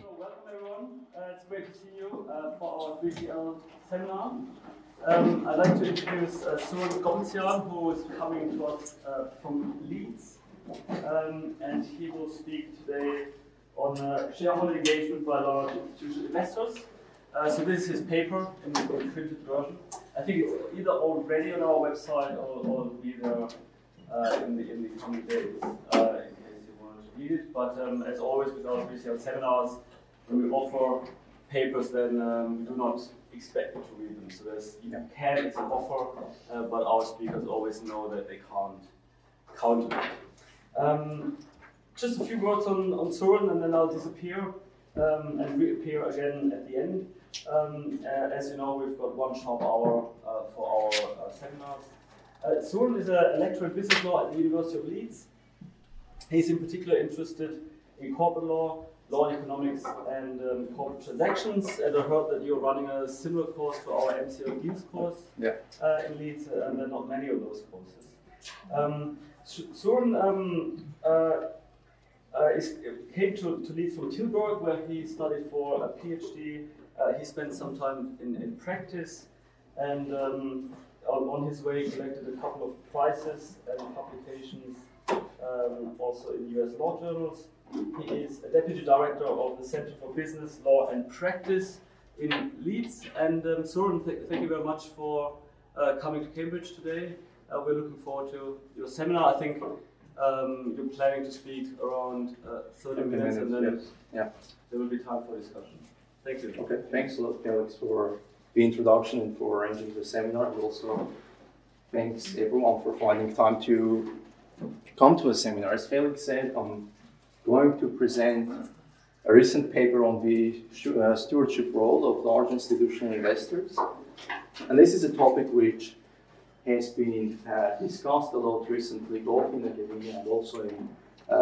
So welcome everyone. It's great to see you for our 3CL seminar. I'd like to introduce Søren Gomsjern, who is coming to us from Leeds. And he will speak today on shareholder engagement by large institutional investors. So this is his paper in the printed version. I think it's either already on our website or will be there in the coming days. Read it, but as always with our 3CL seminars, when we offer papers, then we do not expect you to read them. So it's an offer, but our speakers always know that they can't count on it. Just a few words on Søren, and then I'll disappear and reappear again at the end. As you know, we've got 1 sharp hour for our seminars. Søren is a lecturer in business law at the University of Leeds. He's in particular interested in corporate law, law and economics, and corporate transactions. And I heard that you're running a similar course to our MCL Deals course in Leeds, and there are not many of those courses. Søren came to Leeds from Tilburg, where he studied for a PhD. He spent some time in practice, and on his way he collected a couple of prizes and publications. Also in US law journals. He is a deputy director of the Center for Business, Law and Practice in Leeds. And Søren, thank you very much for coming to Cambridge today. We're looking forward to your seminar. I think you're planning to speak around 30 minutes and then there will be time for discussion. Thank you. Okay, thanks a lot, Felix, for the introduction and for arranging the seminar. And also, thanks everyone for finding time to come to a seminar. As Felix said, I'm going to present a recent paper on the stewardship role of large institutional investors. And this is a topic which has been discussed a lot recently, both in academia and also in,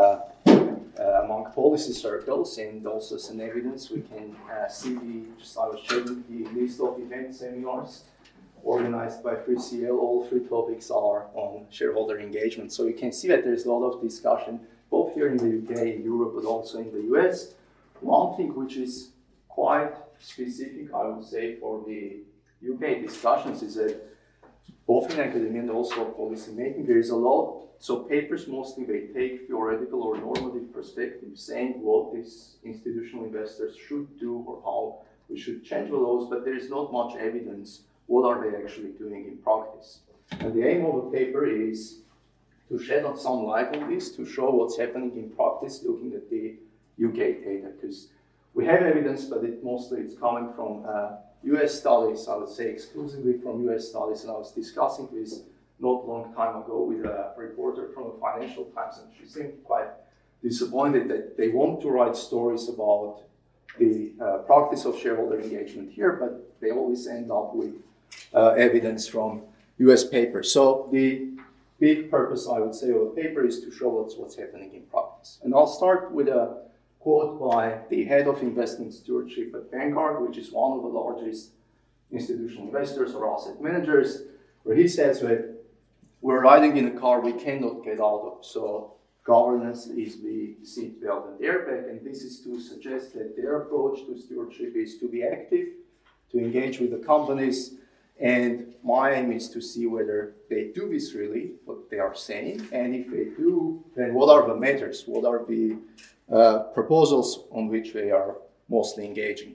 among policy circles. And also as an evidence, we can see I was showing the list of event seminars organized by 3CL. All 3 topics are on shareholder engagement. So you can see that there's a lot of discussion, both here in the UK, in Europe, but also in the US. One thing which is quite specific, I would say, for the UK discussions is that both in academia and also policy making, there is a lot. So papers mostly, they take theoretical or normative perspective, saying what these institutional investors should do or how we should change the laws, but there is not much evidence. What are they actually doing in practice? And the aim of the paper is to shed some light on this, to show what's happening in practice, looking at the UK data, because we have evidence, but it's coming from US studies, I would say exclusively from US studies, and I was discussing this not a long time ago with a reporter from the Financial Times, and she seemed quite disappointed that they want to write stories about the practice of shareholder engagement here, but they always end up with evidence from US papers. So the big purpose, I would say, of the paper is to show what's happening in practice. And I'll start with a quote by the head of investment stewardship at Vanguard, which is one of the largest institutional investors or asset managers, where he says that we're riding in a car we cannot get out of. So governance is the seatbelt and the airbag, and this is to suggest that their approach to stewardship is to be active, to engage with the companies, and my aim is to see whether they do this really, what they are saying, and if they do, then what are the matters, what are the proposals on which they are mostly engaging.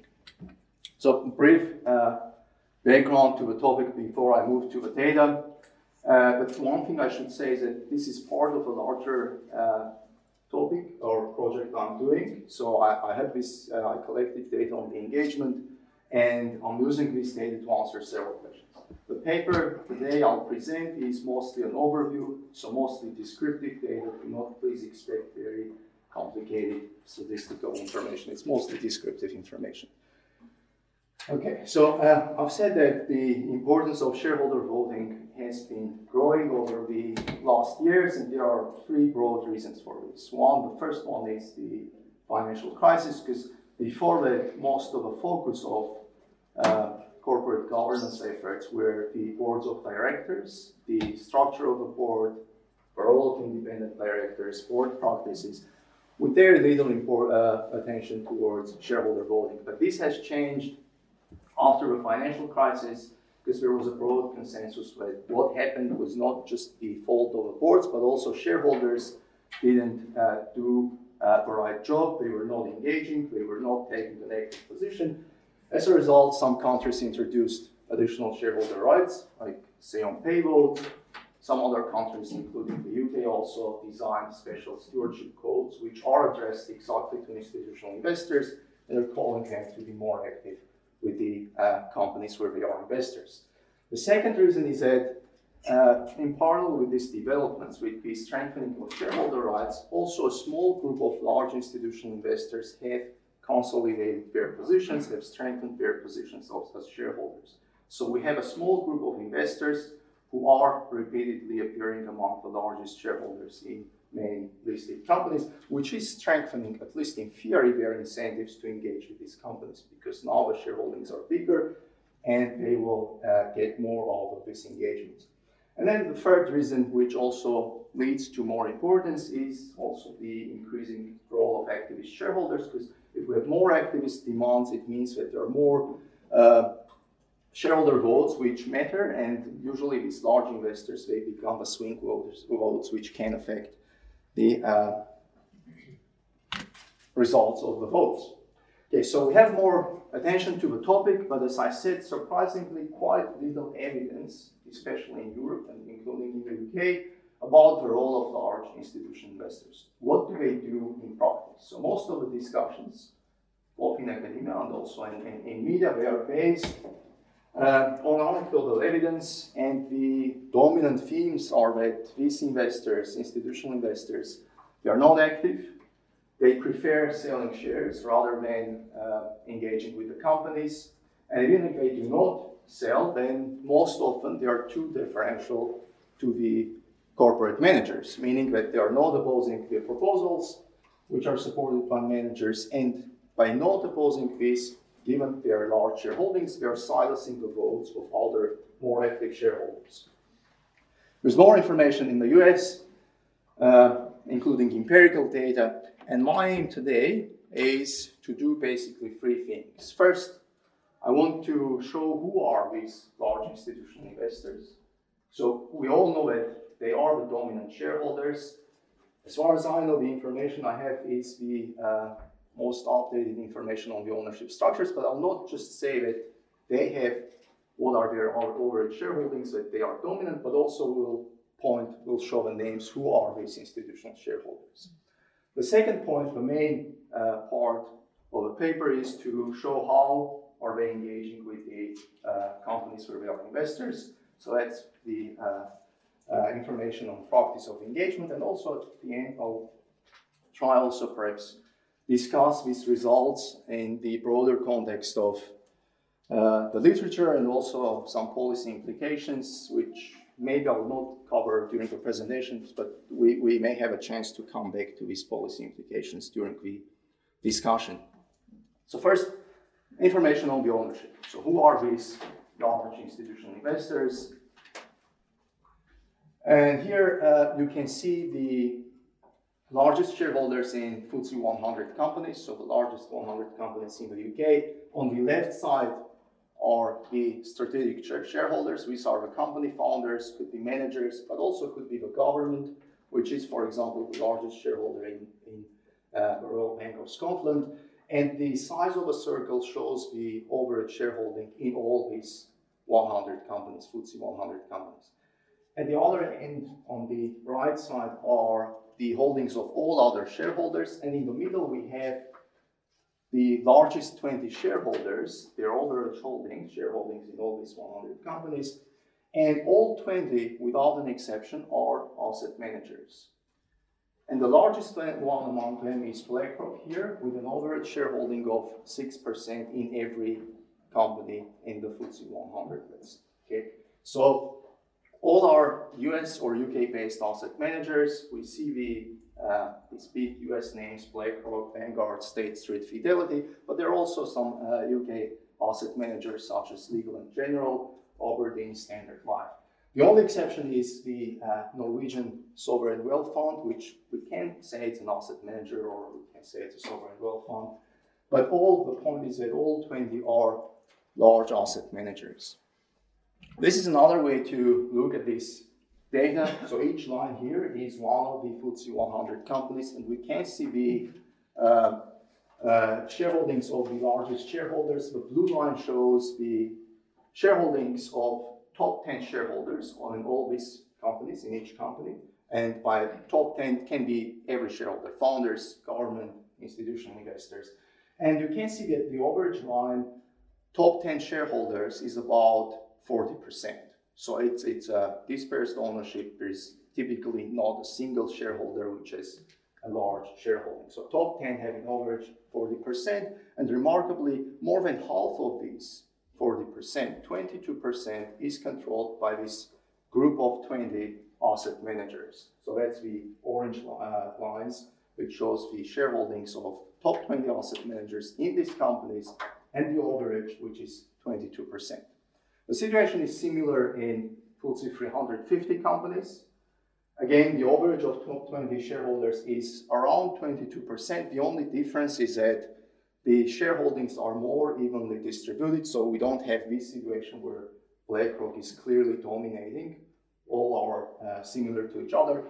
So brief background to the topic before I move to the data. But one thing I should say is that this is part of a larger topic or project I'm doing. So I have this, I collected data on the engagement, and I'm using this data to answer several questions. The paper today I'll present is mostly an overview, so mostly descriptive data. Do not please expect very complicated statistical information. It's mostly descriptive information. Okay, so I've said that the importance of shareholder voting has been growing over the last years, and there are 3 broad reasons for this. The first one is the financial crisis, because before that, most of the focus of corporate governance efforts were the boards of directors, the structure of the board, the role of independent directors, board practices, with very little attention towards shareholder voting. But this has changed after the financial crisis, because there was a broad consensus that what happened was not just the fault of the boards, but also shareholders didn't do the right job. They were not engaging, they were not taking an active position. As a result, some countries introduced additional shareholder rights, like say on pay votes. Some other countries, including the UK, also designed special stewardship codes, which are addressed exactly to institutional investors and are calling them to be more active with the companies where they are investors. The second reason is that in parallel with these developments, with the strengthening of shareholder rights, also a small group of large institutional investors have consolidated their positions, have strengthened their positions as shareholders. So we have a small group of investors who are repeatedly appearing among the largest shareholders in many listed companies, which is strengthening, at least in theory, their incentives to engage with these companies, because now the shareholdings are bigger and they will get more out of this engagement. And then the third reason, which also leads to more importance, is also the increasing role of activist shareholders, because if we have more activist demands, it means that there are more shareholder votes which matter, and usually these large investors, they become the swing votes which can affect the results of the votes. Okay, so we have more attention to the topic, but as I said, surprisingly quite little evidence, especially in Europe and including in the UK, about the role of large institutional investors. What do they do in practice? So most of the discussions, both in academia and also in media, they are based on anecdotal evidence, and the dominant themes are that these investors, institutional investors, they are not active. They prefer selling shares rather than engaging with the companies. And even if they do not sell, then most often they are too deferential to the corporate managers, meaning that they are not opposing the proposals which are supported by managers, and by not opposing this, given their large shareholdings, they are silencing the votes of other more active shareholders. There's more information in the US, including empirical data, and my aim today is to do basically three things. First, I want to show who are these large institutional investors. So we all know that they are the dominant shareholders. As far as I know, the information I have is the most updated information on the ownership structures, but I'll not just say that they have what are their overall shareholdings, that they are dominant, but also we'll show the names who are these institutional shareholders. The second point, the main part of the paper, is to show how are they engaging with the companies where they are investors. So that's the information on practice of engagement, and also at the end I'll try also perhaps discuss these results in the broader context of the literature and also some policy implications, which maybe I will not cover during the presentations, but we may have a chance to come back to these policy implications during the discussion. So first, information on the ownership. So who are these large institutional investors? And here you can see the largest shareholders in FTSE 100 companies, so the largest 100 companies in the UK. On the left side are the strategic shareholders. These are the company founders, could be managers, but also could be the government, which is, for example, the largest shareholder in the Royal Bank of Scotland. And the size of a circle shows the average shareholding in all these 100 companies, FTSE 100 companies. At the other end, on the right side, are the holdings of all other shareholders, and in the middle we have the largest 20 shareholders, their average shareholdings in all these 100 companies, and all 20, without an exception, are asset managers. And the largest one among them is BlackRock here, with an average shareholding of 6% in every company in the FTSE 100 list. Okay, so all our US or UK-based asset managers, we see these big US names, BlackRock, Vanguard, State Street, Fidelity, but there are also some UK asset managers such as Legal & General, Aberdeen, Standard Life. The only exception is the Norwegian Sovereign Wealth Fund, which we can say it's an asset manager or we can say it's a sovereign wealth fund. But the point is that all 20 are large asset managers. This is another way to look at this data. So each line here is one of the FTSE 100 companies, and we can see the shareholdings of the largest shareholders. The blue line shows the shareholdings of top 10 shareholders on all these companies in each company. And by top 10 can be every shareholder, founders, government, institutional investors. And you can see that the average line, top 10 shareholders, is about 40%. So it's dispersed ownership. There's typically not a single shareholder which has a large shareholding. So top 10 have an average 40%, and remarkably, more than half of these 40%, 22%, is controlled by this group of 20 asset managers. So that's the orange lines, which shows the shareholdings of top 20 asset managers in these companies, and the average, which is 22%. The situation is similar in FTSE 350 companies. Again, the average of top 20 shareholders is around 22%. The only difference is that the shareholdings are more evenly distributed, so we don't have this situation where BlackRock is clearly dominating. All are similar to each other.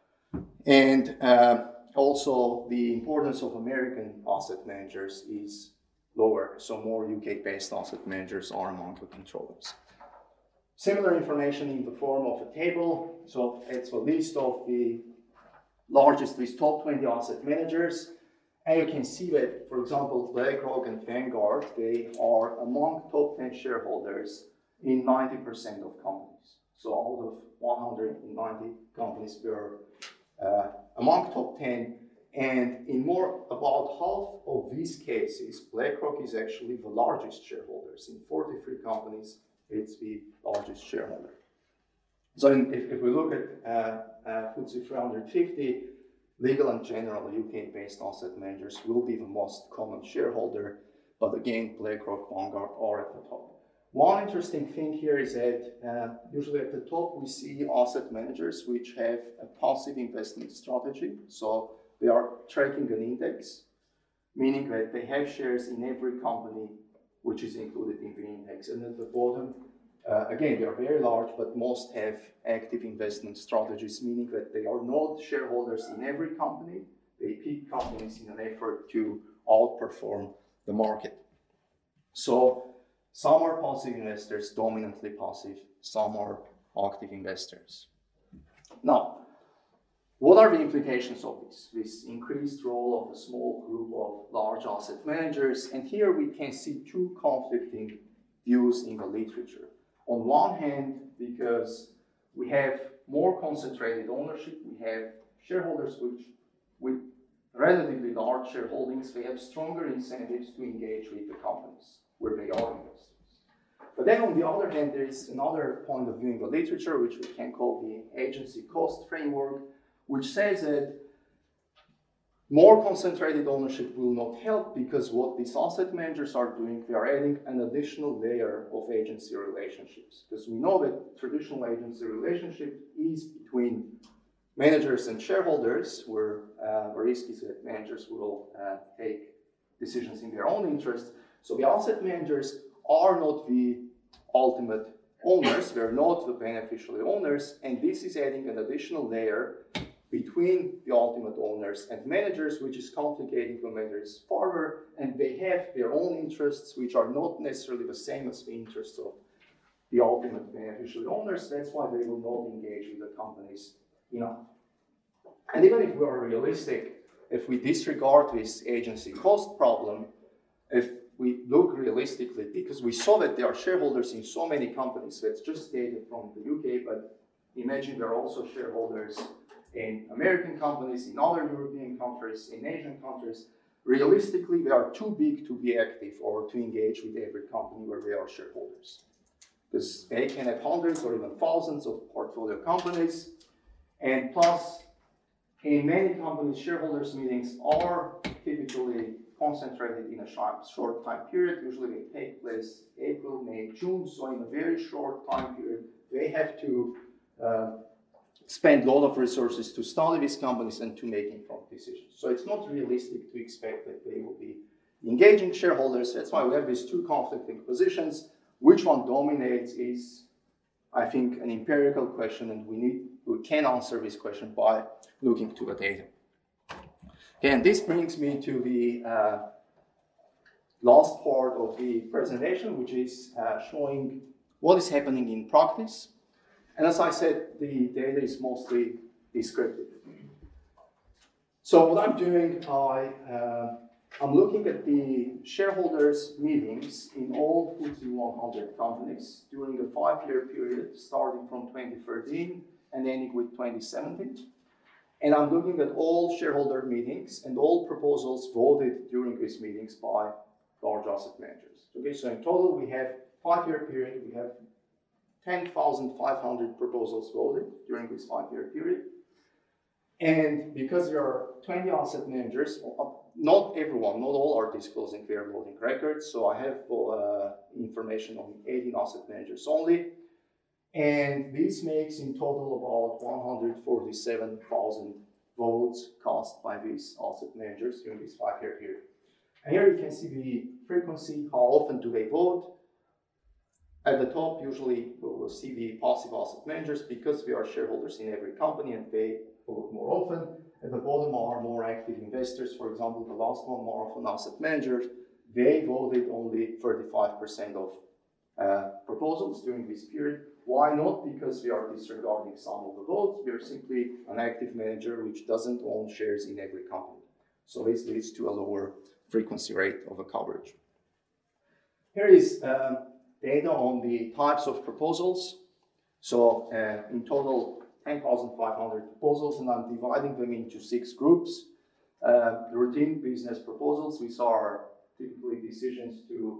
And also, the importance of American asset managers is lower, so more UK-based asset managers are among the controllers. Similar information in the form of a table. So it's a list of the largest, these top 20 asset managers. And you can see that, for example, BlackRock and Vanguard, they are among top 10 shareholders in 90% of companies. So out of 190 companies, we're among top 10. And in about half of these cases, BlackRock is actually the largest shareholders. In 43 companies, it's the largest shareholder. So if we look at FTSE 350, Legal & General UK-based asset managers will be the most common shareholder, but again, BlackRock, Vanguard are at the top. One interesting thing here is that usually at the top we see asset managers which have a passive investment strategy. So they are tracking an index, meaning that they have shares in every company which is included in the index. And at the bottom, again, they are very large, but most have active investment strategies, meaning that they are not shareholders in every company. They pick companies in an effort to outperform the market. So some are passive investors, dominantly passive, some are active investors. Now, what are the implications of this increased role of a small group of large asset managers? And here we can see two conflicting views in the literature. On one hand, because we have more concentrated ownership, we have shareholders with relatively large shareholdings, they have stronger incentives to engage with the companies where they are investors. But then on the other hand, there is another point of view in the literature, which we can call the agency cost framework, which says that more concentrated ownership will not help because what these asset managers are doing, they are adding an additional layer of agency relationships. Because we know that traditional agency relationship is between managers and shareholders, where the risk is that managers will take decisions in their own interest. So the asset managers are not the ultimate owners, they're not the beneficial owners, and this is adding an additional layer between the ultimate owners and managers, which is complicating the managers further, and they have their own interests, which are not necessarily the same as the interests of the ultimate beneficial owners. That's why they will not engage with the companies enough. And even if we are realistic, if we disregard this agency cost problem, if we look realistically, because we saw that there are shareholders in so many companies, that's just data from the UK, but imagine there are also shareholders in American companies, in other European countries, in Asian countries. Realistically, they are too big to be active or to engage with every company where they are shareholders. Because they can have hundreds or even thousands of portfolio companies. And plus, in many companies, shareholders' meetings are typically concentrated in a short time period. Usually they take place April, May, June. So in a very short time period, they have to spend a lot of resources to study these companies and to make informed decisions. So it's not realistic to expect that they will be engaging shareholders. That's why we have these two conflicting positions. Which one dominates is, I think, an empirical question, and we can answer this question by looking to the data. Okay, and this brings me to the last part of the presentation, which is showing what is happening in practice. And as I said, the data is mostly descriptive. So what I'm doing, I'm looking at the shareholders' meetings in all FTSE 100 companies during a 5-year period, starting from 2013 and ending with 2017. And I'm looking at all shareholder meetings and all proposals voted during these meetings by large asset managers. Okay, so in total, we have 5-year period, we have 10,500 proposals voted during this 5-year period. And because there are 20 asset managers, not everyone, not all are disclosing their voting records. So I have information on 18 asset managers only. And this makes in total about 147,000 votes cast by these asset managers during this 5-year period. And here you can see the frequency, how often do they vote. At the top, usually we'll see the passive asset managers because we are shareholders in every company and they vote more often. At the bottom are more active investors. For example, the last one, Marathon Asset Managers, they voted only 35% of proposals during this period. Why not? Because we are disregarding some of the votes. We are simply an active manager which doesn't own shares in every company. So this leads to a lower frequency rate of a coverage. Here is data on the types of proposals. So in total, 10,500 proposals, and I'm dividing them into 6 groups. The routine business proposals, these are typically decisions to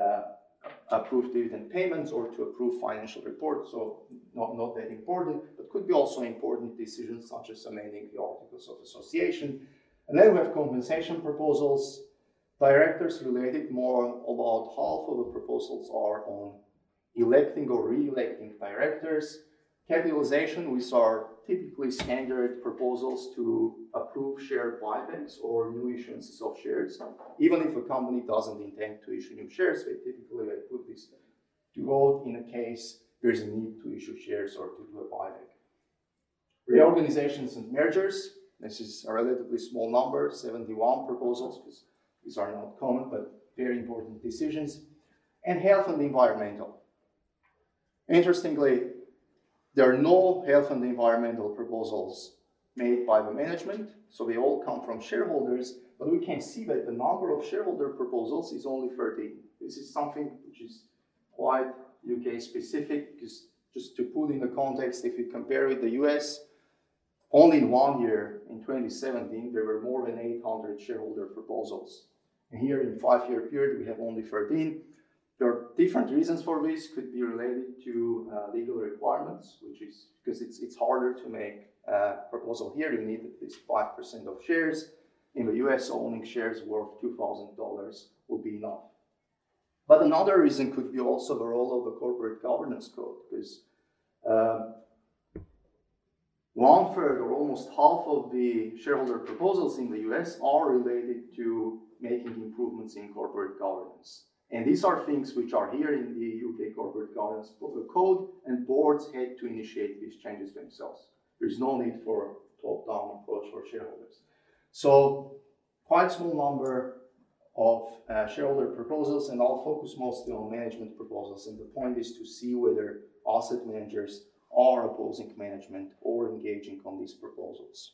approve dividend payments or to approve financial reports, so not that important, but could be also important decisions such as amending the Articles of Association. And then we have compensation proposals. Directors related, more about half of the proposals are on electing or re-electing directors. Capitalization, which are typically standard proposals to approve share buybacks or new issuances of shares. Even if a company doesn't intend to issue new shares, they typically put this to vote in a case there's a need to issue shares or to do a buyback. Reorganizations and mergers, this is a relatively small number, 71 proposals, because these are not common, but very important decisions. And health and environmental. Interestingly, there are no health and environmental proposals made by the management, so they all come from shareholders, but we can see that the number of shareholder proposals is only 13. This is something which is quite UK specific, because just to put in the context, if you compare with the US, only in 1 year, in 2017, there were more than 800 shareholder proposals. And here in 5-year period, we have only 13. There are different reasons for this. Could be related to legal requirements, which is because it's harder to make a proposal here. You need at least 5% of shares. In the US, owning shares worth $2,000 will be enough. But another reason could be also the role of the corporate governance code, because 1/3 or almost half of the shareholder proposals in the US are related to making improvements in corporate governance. And these are things which are here in the UK Corporate Governance Code, and boards had to initiate these changes themselves. There's no need for a top-down approach for shareholders. So, quite small number of shareholder proposals, and I'll focus mostly on management proposals. And the point is to see whether asset managers are opposing management or engaging on these proposals.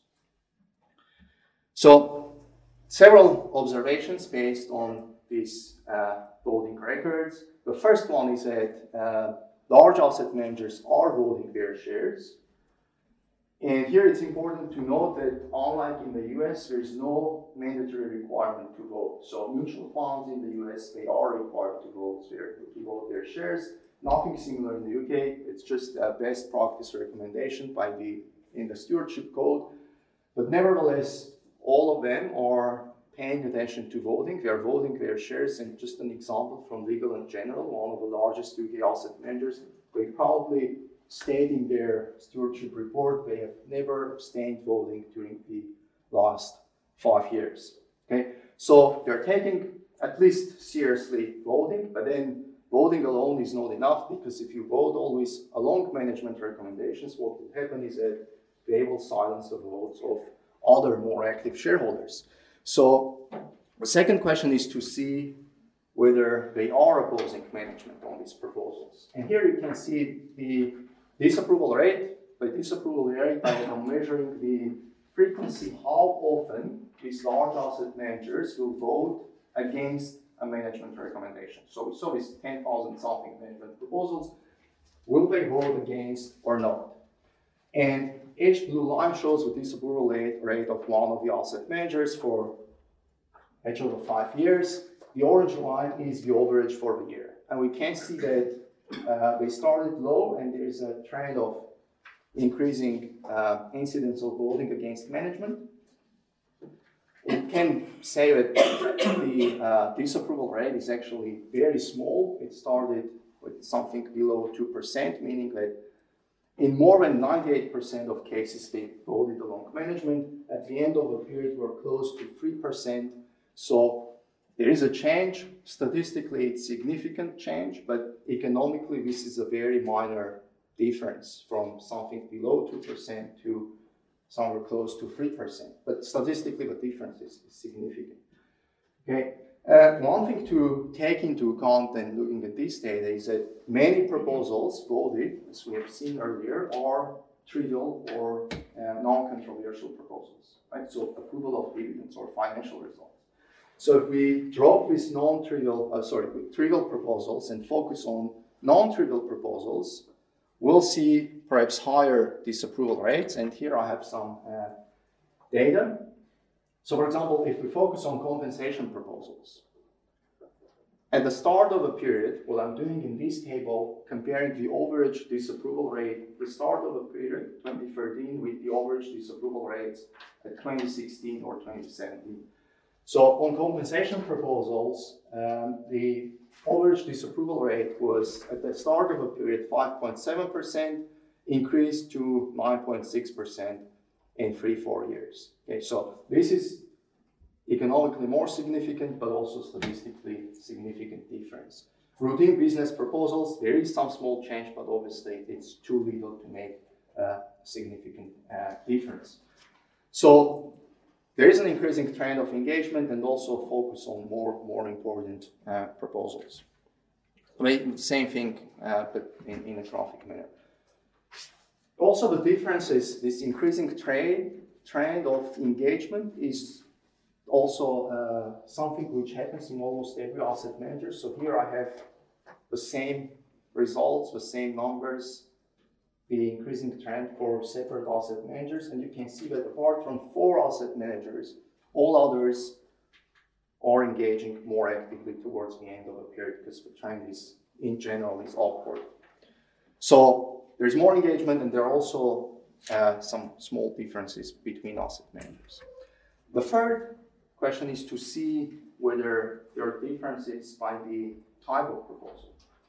So, several observations based on these voting records. The first one is that large asset managers are voting their shares. And here it's important to note that unlike in the US, there is no mandatory requirement to vote. So mutual funds in the US, they are required to vote their shares. Nothing similar in the UK. It's just a best practice recommendation in the stewardship code. But nevertheless, all of them are paying attention to voting. They are voting their shares. And just an example from Legal & General, one of the largest UK asset managers, they probably state in their stewardship report they have never abstained voting during the last 5 years. Okay, so they're taking at least seriously voting, but then voting alone is not enough, because if you vote always along management recommendations, what will happen is that they will silence the votes of other more active shareholders. So the second question is to see whether they are opposing management on these proposals. And here you can see the disapproval rate. By disapproval rate, I am measuring the frequency, how often these large asset managers will vote against a management recommendation. So we saw these 10,000 something management proposals. Will they vote against or not? And each blue line shows the disapproval rate of one of the asset managers for each of the 5 years. The orange line is the average for the year. And we can see that they started low, and there is a trend of increasing incidence of voting against management. We can say that the disapproval rate is actually very small. It started with something below 2%, meaning that in more than 98% of cases they voted along management. At the end of the period, we're close to 3%. So there is a change. Statistically, it's significant change, but economically, this is a very minor difference from something below 2% to somewhere close to 3%. But statistically, the difference is significant. Okay. One thing to take into account when looking at this data is that many proposals voted, as we have seen earlier, are trivial or non-controversial proposals, right? So approval of dividends or financial results. So if we drop these trivial proposals and focus on non-trivial proposals, we'll see perhaps higher disapproval rates. And here I have some data. So for example, if we focus on compensation proposals, at the start of a period, what I'm doing in this table, comparing the average disapproval rate, the start of a period, 2013, with the average disapproval rates at 2016 or 2017. So on compensation proposals, the average disapproval rate was at the start of a period 5.7%, increased to 9.6% in 3-4 years. Okay, so this is economically more significant, but also statistically significant difference. Routine business proposals, there is some small change, but obviously it's too little to make a significant difference. So there is an increasing trend of engagement and also focus on more important proposals. Same thing, but in a graphic manner. Also, the difference is this increasing trend of engagement is also something which happens in almost every asset manager. So here I have the same results, the same numbers, the increasing trend for separate asset managers. And you can see that apart from 4 asset managers, all others are engaging more actively towards the end of the period, because the trend is, in general, is upward. So there's more engagement, and there are also some small differences between asset managers. The third question is to see whether there are differences by the type of proposal.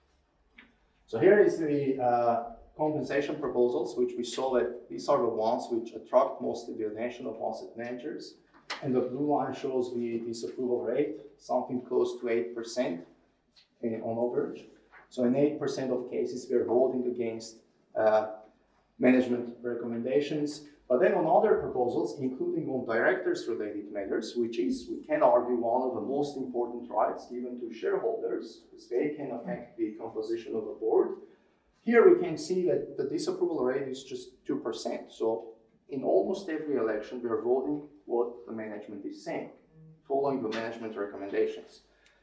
So here is the compensation proposals, which we saw that these are the ones which attract mostly the attention of asset managers. And the blue line shows the disapproval rate, something close to 8% on average. So in 8% of cases, we are voting against management recommendations. But then on other proposals, including on directors-related matters, which is, we can argue, one of the most important rights given to shareholders, because they can affect the composition of a board. Here we can see that the disapproval rate is just 2%. So in almost every election, we are voting what the management is saying, following the management recommendations.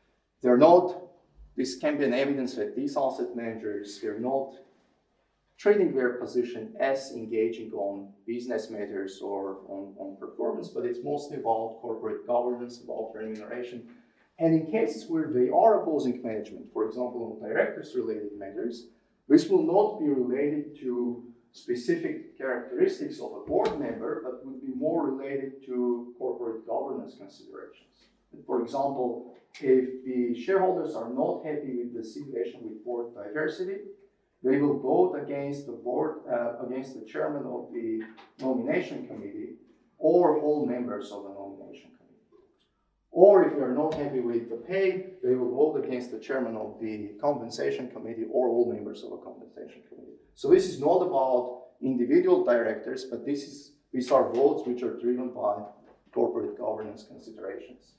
This can be an evidence that these asset managers, they're not treating their position as engaging on business matters or on performance, but it's mostly about corporate governance, about remuneration. And in cases where they are opposing management, for example, on directors-related matters, this will not be related to specific characteristics of a board member, but would be more related to corporate governance considerations. For example, if the shareholders are not happy with the situation with board diversity, they will vote against the board, against the chairman of the nomination committee, or all members of the nomination committee. Or if they are not happy with the pay, they will vote against the chairman of the compensation committee or all members of a compensation committee. So this is not about individual directors, but these are votes which are driven by corporate governance considerations.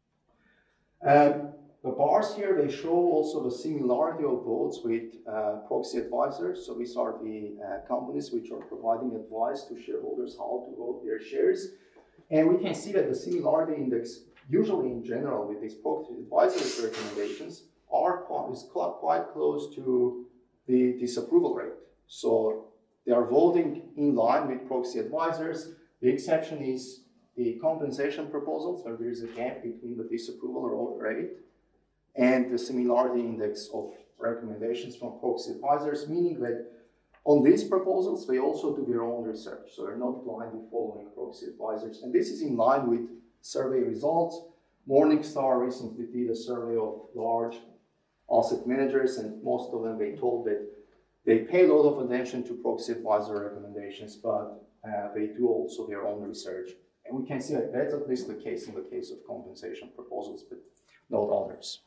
The bars here, they show also the similarity of votes with proxy advisors. So these are the companies which are providing advice to shareholders how to vote their shares. And we can see that the similarity index, usually in general with these proxy advisors' recommendations, is quite close to the disapproval rate. So they are voting in line with proxy advisors. The exception is the compensation proposal, so there is a gap between the disapproval rate and the similarity index of recommendations from proxy advisors, meaning that on these proposals, they also do their own research, so they're not blindly following proxy advisors. And this is in line with survey results. Morningstar recently did a survey of large asset managers, and most of them, they told that they pay a lot of attention to proxy advisor recommendations, but they do also their own research. And we can see that that's at least the case in the case of compensation proposals, but not others.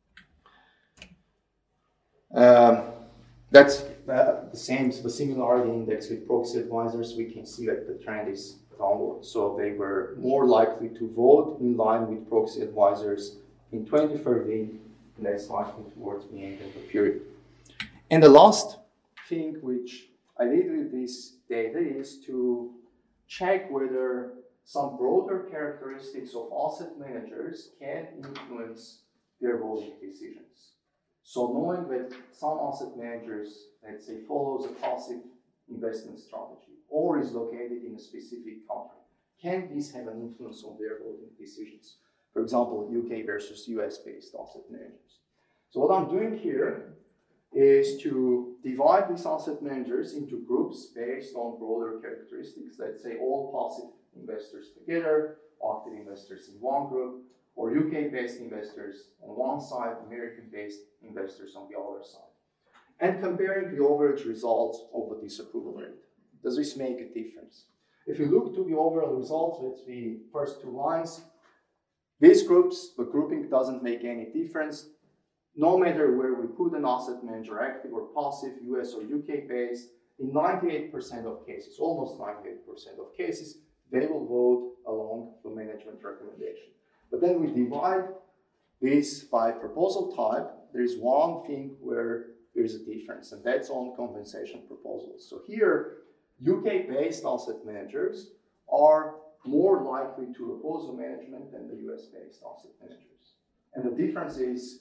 That's the same, the similarity index with proxy advisors. We can see that the trend is downward. So they were more likely to vote in line with proxy advisors in 2013, less likely towards the end of the period. And the last thing which I did with this data is to check whether some broader characteristics of asset managers can influence their voting decisions. So knowing that some asset managers, let's say, follows a passive investment strategy or is located in a specific country, can this have an influence on their voting decisions? For example, UK versus US-based asset managers. So what I'm doing here is to divide these asset managers into groups based on broader characteristics. Let's say all passive investors together, active investors in one group, or UK-based investors on one side, American-based investors on the other side. And comparing the average results of the disapproval rate. Does this make a difference? If you look to the overall results, that's the first two lines, these groups, the grouping doesn't make any difference. No matter where we put an asset manager, active or passive, US or UK based, in 98% of cases, almost 98% of cases, they will vote along the management recommendation. But then we divide this by proposal type. There is one thing where there is a difference, and that's on compensation proposals. So here, UK-based asset managers are more likely to oppose the management than the US-based asset managers. And the difference is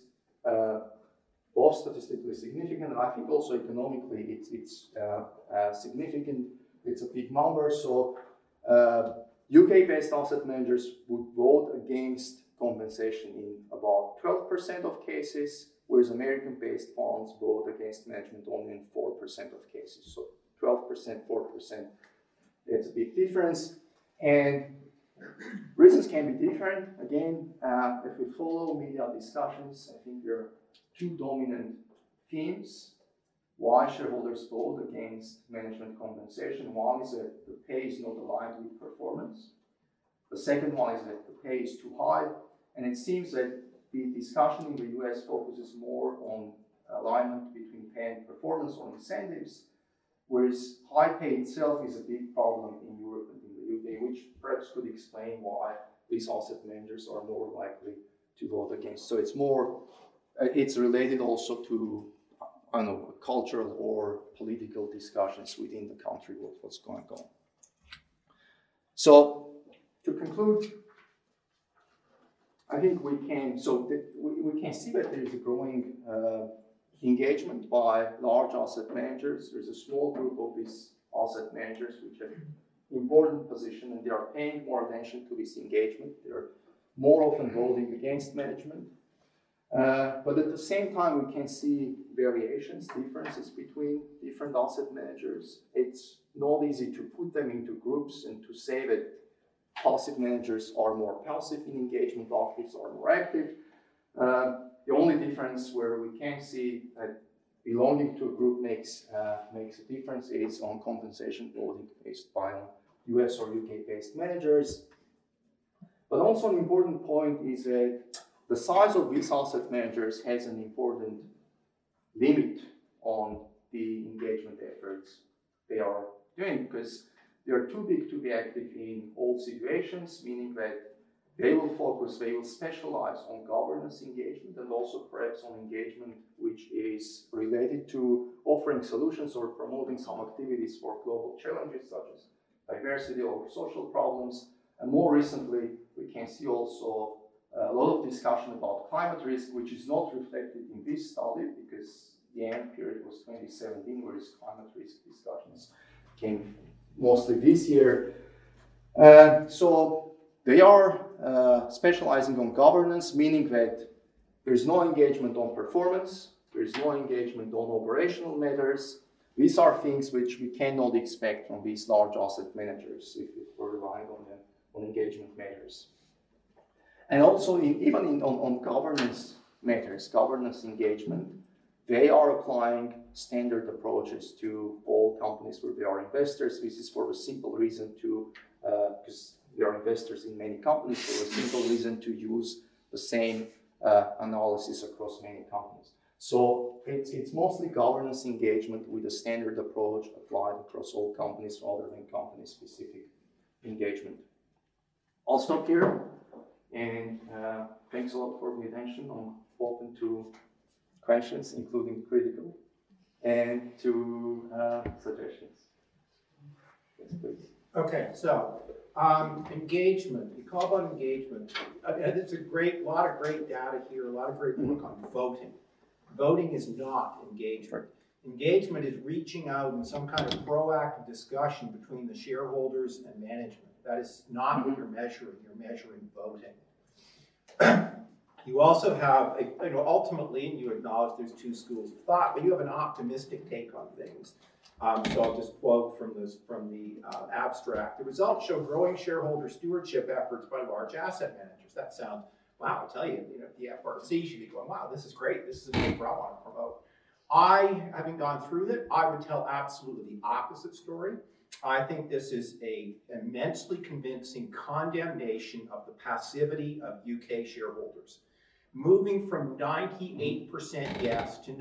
both statistically significant, and I think also economically it's significant. It's a big number. So UK-based asset managers would vote against compensation in about 12% of cases, whereas American-based funds vote against management only in 4% of cases. So 12%, 4%, it's a big difference. And reasons can be different. Again, if we follow media discussions, I think there are two dominant themes why shareholders vote against management compensation. One is that the pay is not aligned with performance. The second one is that the pay is too high. And it seems that the discussion in the US focuses more on alignment between pay and performance or incentives, whereas high pay itself is a big problem in Europe and in the UK, which perhaps could explain why these asset managers are more likely to vote against. So it's more, it's related also to, I don't know, cultural or political discussions within the country, what's going on. So to conclude, I think we can see that there is a growing engagement by large asset managers. There's a small group of these asset managers which have important position, and they are paying more attention to this engagement. They're more often voting against management. But at the same time, we can see variations, differences between different asset managers. It's not easy to put them into groups and to say that passive managers are more passive in engagement, actives are more active. The only difference where we can see that belonging to a group makes a difference is on compensation voting based by US or UK based managers. But also an important point is that the size of these asset managers has an important limit on the engagement efforts they are doing, because they are too big to be active in all situations, meaning that they will specialize on governance engagement and also perhaps on engagement which is related to offering solutions or promoting some activities for global challenges such as diversity or social problems. And more recently, we can see also a lot of discussion about climate risk, which is not reflected in this study because the end period was 2017, whereas climate risk discussions came mostly this year. So they are specializing on governance, meaning that there's no engagement on performance, there's no engagement on operational matters. These are things which we cannot expect from these large asset managers if we're relying on engagement matters. And also on governance matters, governance engagement, they are applying standard approaches to all companies where they are investors. This is for a simple reason because they are investors in many companies, for a simple reason to use the same analysis across many companies. So it's mostly governance engagement with a standard approach applied across all companies rather than company-specific engagement. I'll stop here, and thanks a lot for the attention. I'm open to questions, including critical, and to suggestions. Yes, please. Okay, so engagement. You call about engagement. It's a lot of great data here, a lot of great work on voting. Voting is not engagement. Engagement is reaching out in some kind of proactive discussion between the shareholders and management. That is not what you're measuring. You're measuring voting. You also have, ultimately, and you acknowledge there's two schools of thought, but you have an optimistic take on things. So I'll just quote from the abstract. The results show growing shareholder stewardship efforts by large asset managers. That sounds, wow, I tell you, the FRC should be going, wow, this is great. This is a paper I want to promote. Having gone through it, I would tell absolutely the opposite story. I think this is an immensely convincing condemnation of the passivity of UK shareholders. Moving from 98% yes to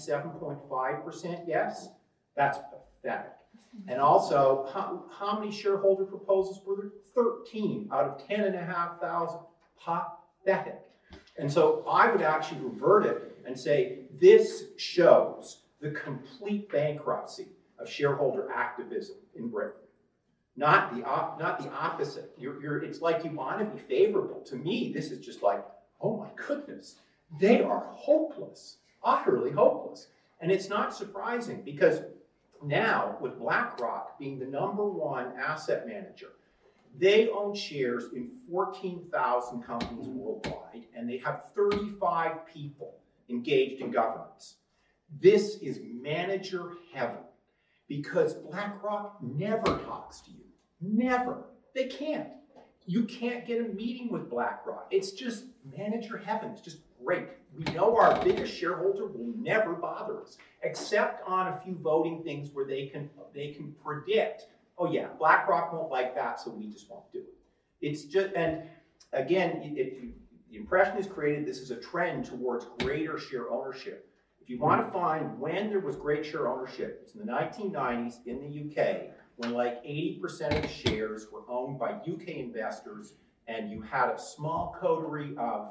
97.5% yes, that's pathetic. And also, how many shareholder proposals were there? 13 out of 10,500. Pathetic. And so I would actually revert it and say this shows the complete bankruptcy of shareholder activism in Britain. Not the opposite. It's like you want to be favorable. To me, this is just like, oh my goodness, they are hopeless, utterly hopeless. And it's not surprising because now, with BlackRock being the #1 asset manager, they own shares in 14,000 companies worldwide, and they have 35 people engaged in governance. This is manager heaven because BlackRock never talks to you. Never. They can't. You can't get a meeting with BlackRock. It's just manager heaven. It's just great. We know our biggest shareholder will never bother us, except on a few voting things where they can predict, oh yeah, BlackRock won't like that, so we just won't do it. It's just, and again, the impression is created, this is a trend towards greater share ownership. If you want to find when there was great share ownership, it's in the 1990s in the UK, when like 80% of the shares were owned by UK investors, and you had a small coterie of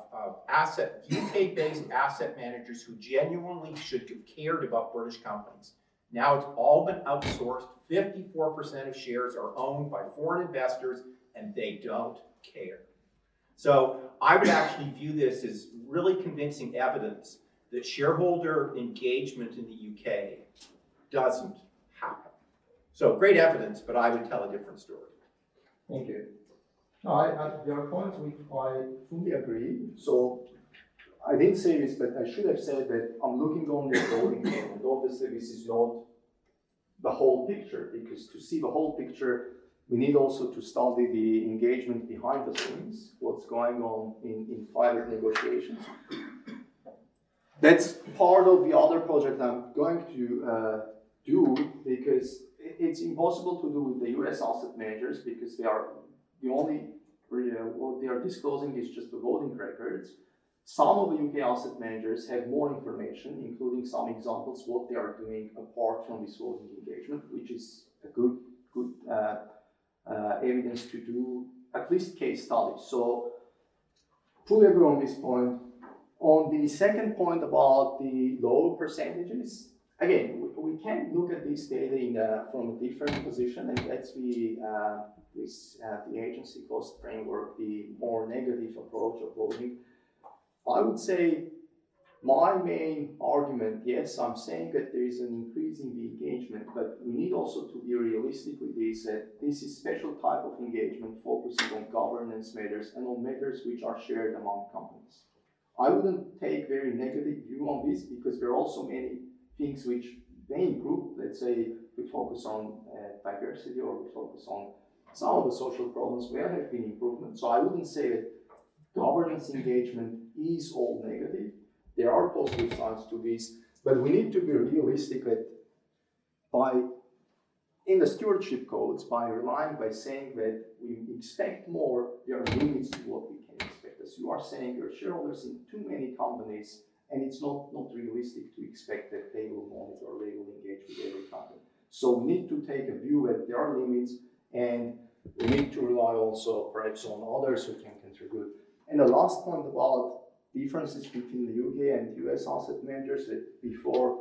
UK-based asset managers who genuinely should have cared about British companies. Now it's all been outsourced. 54% of shares are owned by foreign investors, and they don't care. So I would actually view this as really convincing evidence that shareholder engagement in the UK doesn't happen. So great evidence, but I would tell a different story. Thank you. No, there are points which I fully agree. So I didn't say this, but I should have said that I'm looking only at voting, and obviously this is not the whole picture, because to see the whole picture, we need also to study the engagement behind the scenes, what's going on in private negotiations. That's part of the other project I'm going to do, because it's impossible to do with the US asset managers, because they are the only, what they are disclosing is just the voting records. Some of the UK asset managers have more information, including some examples what they are doing apart from this voting engagement, which is a good evidence to do at least case studies. So fully agree on this point. On the second point about the low percentages, again, we can look at this data from a different position, and that's the agency cost framework, the more negative approach of voting. I would say my main argument, yes, I'm saying that there is an increase in the engagement, but we need also to be realistic with this, that this is special type of engagement focusing on governance matters and on matters which are shared among companies. I wouldn't take very negative view on this, because there are also many things which may improve. Let's say we focus on diversity, or we focus on some of the social problems where there have been improvements. So I wouldn't say that governance engagement is all negative. There are positive sides to this, but we need to be realistic that in the stewardship codes, by saying that we expect more, there are limits to what we can expect. As you are saying, there are shareholders in too many companies, and it's not realistic to expect that they will monitor or they will engage with every company. So we need to take a view that there are limits, and we need to rely also perhaps on others who can contribute. And the last point about differences between the UK and US asset managers, that before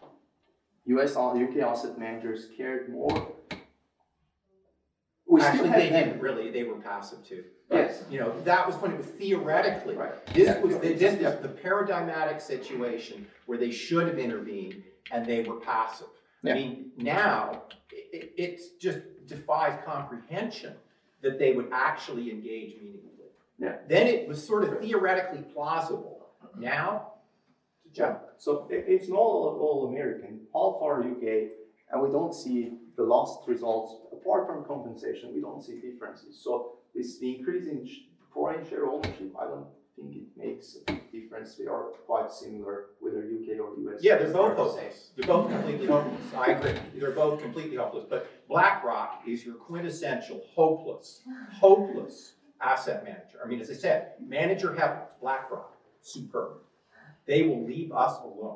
UK asset managers cared more. Actually, they didn't really. They were passive too. But, yes. That was when it was theoretically. Right. This was the paradigmatic situation where they should have intervened and they were passive. Yeah. I mean, now it just defies comprehension that they would actually engage meaningfully. Yeah. Then it was sort of theoretically plausible. Now, it's a joke. So it's not all American, all for UK, and we don't see the last results, apart from compensation, we don't see differences. So the increase in foreign share ownership, I don't think it makes a big difference. They are quite similar, whether UK or US. Yeah, they're both hopeless. They're both completely hopeless. I agree. They're both completely hopeless. But BlackRock is your quintessential hopeless asset manager. I mean, as I said, manager heaven, BlackRock, superb. They will leave us alone.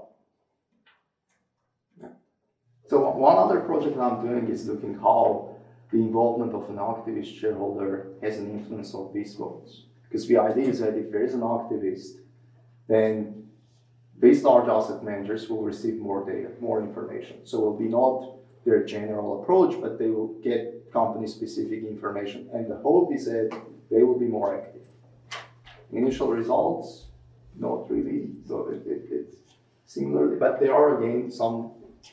So one other project I'm doing is looking how the involvement of an activist shareholder has an influence on these votes. Because the idea is that if there is an activist, then these large asset managers will receive more data, more information. So it will be not their general approach, but they will get company-specific information. And the hope is that they will be more active. Initial results, not really. So it's similarly, but there are again some.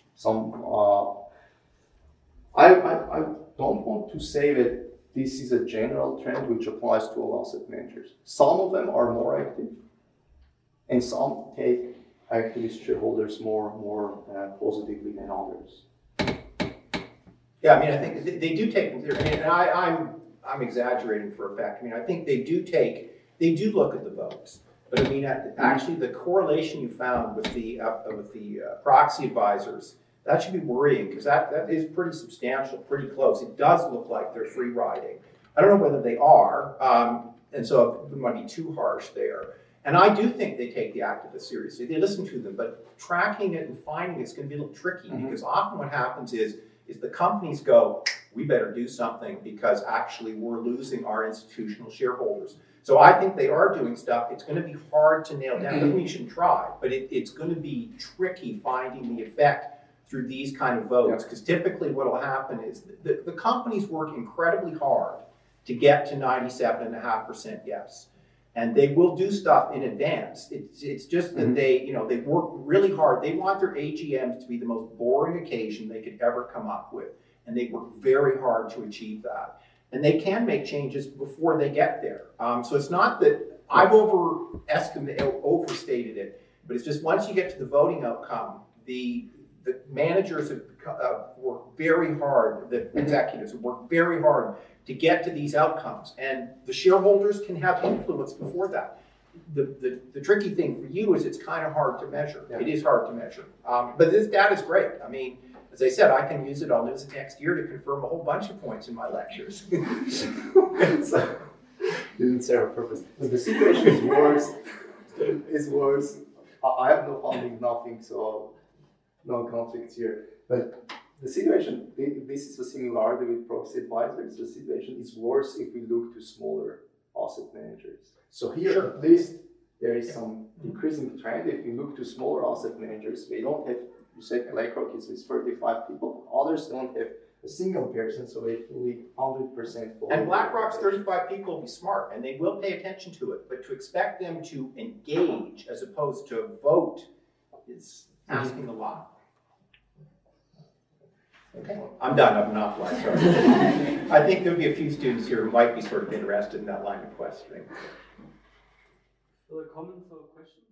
I don't want to say that this is a general trend which applies to all asset managers. Some of them are more active, and some take activist shareholders more positively than others. Yeah, I mean, I think they do take. And I'm exaggerating for a fact. I mean, I think they do look at the votes. But I mean, actually, the correlation you found with the proxy advisors, that should be worrying, because that is pretty substantial, pretty close. It does look like they're free riding. I don't know whether they are, and so it might be too harsh there. And I do think they take the activists seriously. They listen to them, but tracking it and finding it's going to be a little tricky, because often what happens is the companies go, we better do something because actually we're losing our institutional shareholders. So I think they are doing stuff. It's going to be hard to nail down. Doesn't mean you shouldn't try, but it's going to be tricky finding the effect through these kind of votes, because typically what will happen is the companies work incredibly hard to get to 97.5% yes. And they will do stuff in advance. It's just that they work really hard. They want their AGMs to be the most boring occasion they could ever come up with. And they work very hard to achieve that. And they can make changes before they get there. So it's not that I've overstated it, but it's just once you get to the voting outcome, the managers have worked very hard, the executives have worked very hard to get to these outcomes. And the shareholders can have influence before that. the tricky thing for you is it's kind of hard to measure. Yeah. It is hard to measure. But this data is great. I mean, as I said, I can use it. I'll use it next year to confirm a whole bunch of points in my lectures. So, didn't serve a purpose. But the situation is worse. I have no funding, nothing, so no conflicts here. But the situation, this is a similarity with proxy advisors. The situation is worse if we look to smaller asset managers. So here, Sure. at least, there is some decreasing trend. If you look to smaller asset managers, they don't have, you said BlackRock is with 35 people, others don't have a single person, so they fully 100% full. And BlackRock's 35 people will be smart, and they will pay attention to it. But to expect them to engage as opposed to vote is asking a lot. Okay, I'm done. I've monopolized. Sorry. I think there'll be a few students here who might be sort of interested in that line of questioning. Further comments or questions?